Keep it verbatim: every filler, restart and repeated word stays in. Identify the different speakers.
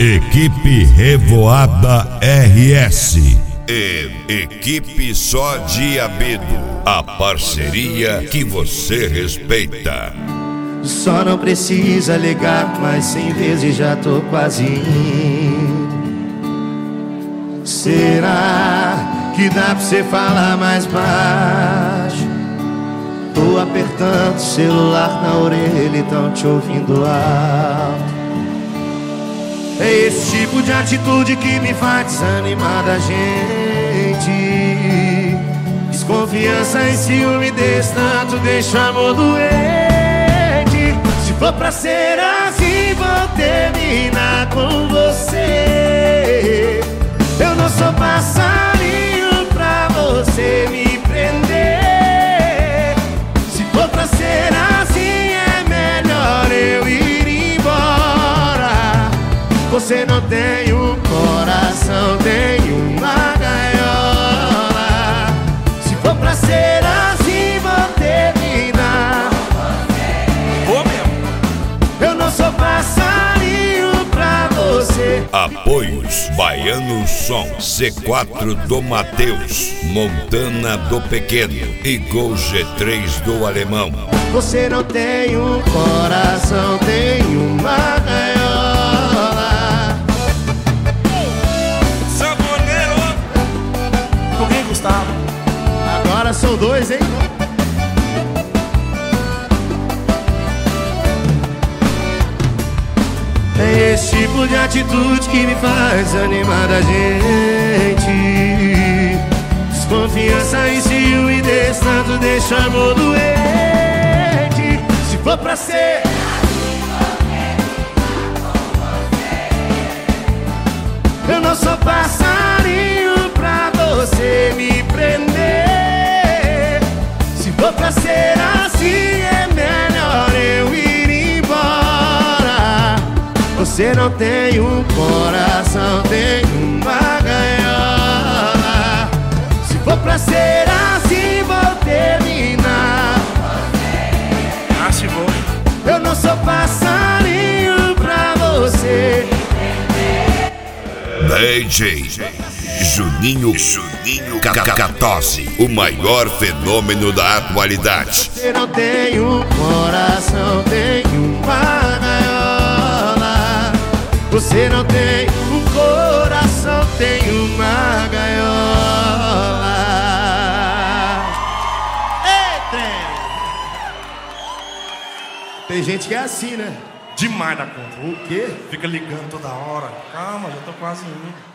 Speaker 1: Equipe Revoada R S e Equipe Só Diabedo, a parceria que você respeita.
Speaker 2: Só não precisa ligar, mas cem vezes já tô quase indo. Será que dá pra você falar mais baixo? Tô apertando o celular na orelha e tão te ouvindo alto. É esse tipo de atitude que me faz desanimar da gente. Desconfiança e ciúme desse tanto deixa amor doente. Se for pra ser assim, vou terminar com você. Eu não sou passarinho pra você me prender. Se for pra ser assim, é melhor eu ir embora. Você não tem um coração, tem uma gaiola. Se for pra ser assim, vou terminar.
Speaker 3: Vou mesmo.
Speaker 2: Eu não sou passarinho pra você.
Speaker 1: Apoios: Baiano Som, C quatro do Mateus, Montana do Pequeno e Gol G três do Alemão.
Speaker 2: Você não tem um coração, tem uma gaiola.
Speaker 3: Sanfoneiro. Com quem, Gustavo?
Speaker 2: Agora são dois, hein? É esse tipo de atitude que me faz animar da gente. Desconfiança e ciúme desse tanto deixa amor doente. Se for pra ser eu não sou passarinho pra você me prender. Se for pra ser assim, é melhor eu ir embora. Você não tem um coração, tem uma gaiola. Se for pra ser assim, vou terminar.
Speaker 3: Ah, se vou.
Speaker 2: Eu não sou passarinho pra você.
Speaker 1: D J Juninho Juninho Cacatose, o maior fenômeno da atualidade.
Speaker 2: Você não tem um coração, tem uma gaiola. Você não tem um coração, tem uma gaiola. Ei, trem! Tem gente que é assim, né?
Speaker 3: Demais da conta.
Speaker 2: O quê?
Speaker 3: Fica ligando toda hora. Calma, já tô quase indo.